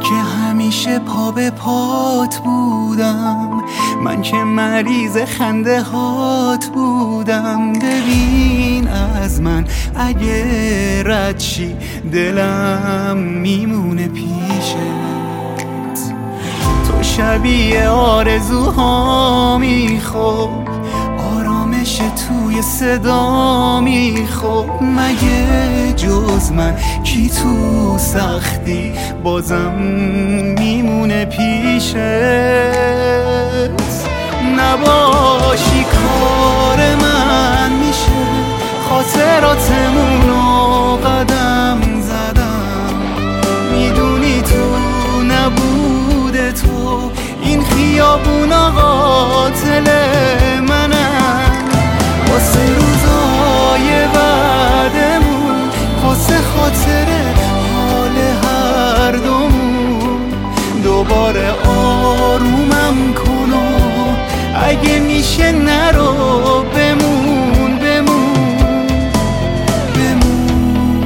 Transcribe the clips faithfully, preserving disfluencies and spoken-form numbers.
که همیشه پا به پات بودم، من که مریض خنده هات بودم. ببین از من اگه رد شی دلم میمونه پیشت. تو شبیه آرزوها میخوب، آرامش توی صدا میخوب. مگه جز من کی تو سختی بازم میمونه پیشت؟ نباشی کار من میشه خاطراتمونو قدم زدم. میدونی تو نبوده تو این خیابونا قاتل منن. واسه روزای بعدمون، واسه خاطر حال هر دومون، دوباره آرومم کن و اگه میشه نرو. بمون بمون بمون.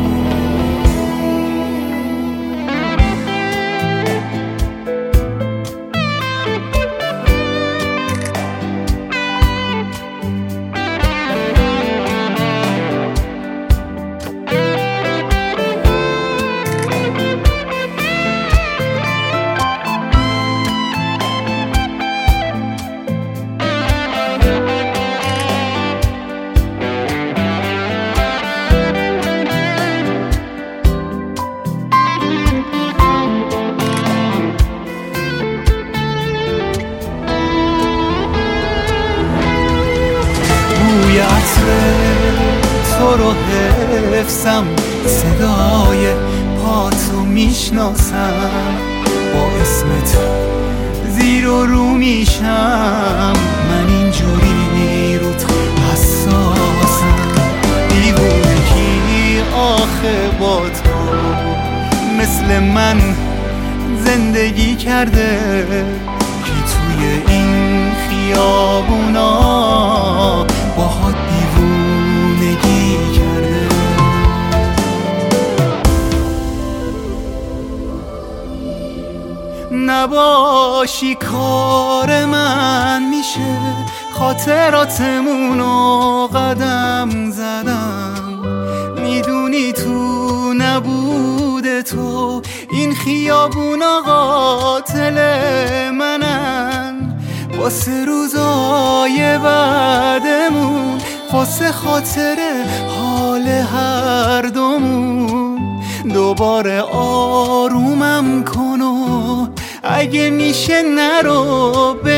بوی عطر تو رو حفظم، صدای پاتو میشناسم. با اسمت زیر و رو میشم، من اینجوری روت حساسم. دیوونگی آخه با تو مثل من زندگی کرده، کی توی این خیابونا باهات دیوونگی کرده. نباشی کار من میشه خاطراتمونو قدم زدم. میدونی تو نبوده تو این خیابونا قاتل منن. واسه روزای بعدمون، واسه خاطر حال هر دومون، دوباره آرومم کن و اگه میشه نرو.